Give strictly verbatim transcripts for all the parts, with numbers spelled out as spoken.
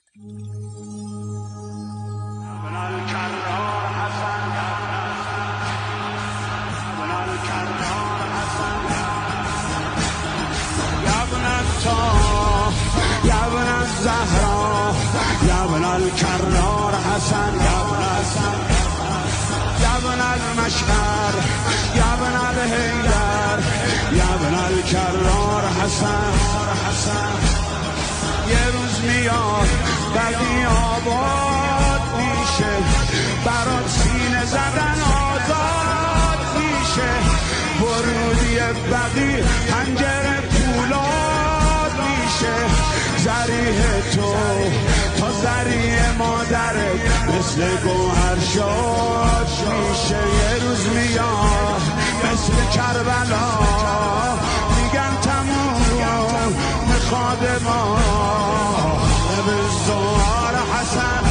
يا ابن الزهراء يا ابن الكرار حسن يا ابن يا ابن المشعر يا ابن الهيدر يا ابن الكرار حسن حسن یه روز میاد بدی آباد میشه برات سینه زدن آزاد میشه ورودی بدی پنجره پولاد میشه زریح تو تا زریح مادرت مثل گوهر شاد میشه یه روز میاد مثل کربلا میگن تموم میخواد ما به زهار حسن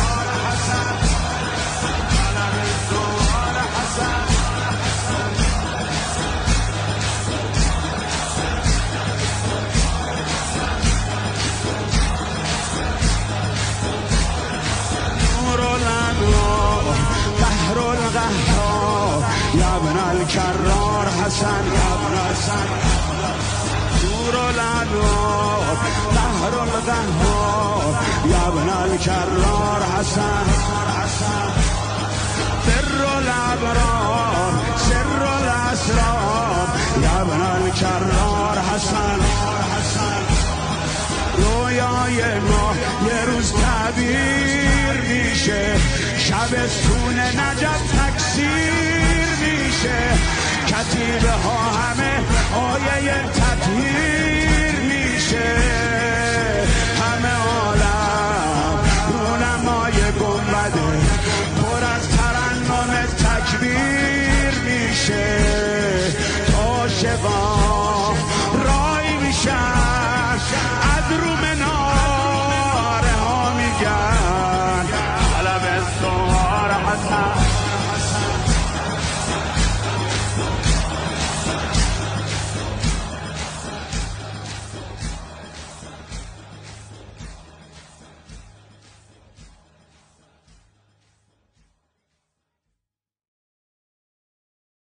يا ابن الكرار حسن يا ابن حسن نور الانوار قهر القهار يا ابن الكرار حسن سر الابرار سر الاسرار يا ابن الكرار حسن رویای ما یه روز تعبیر میشه شبستون نجف تکثیر میشه کتیبه ها همه آیه تطهیر میشه همه عالم رونمای گنبده پر از ترنم تکبیر میشه تا شبان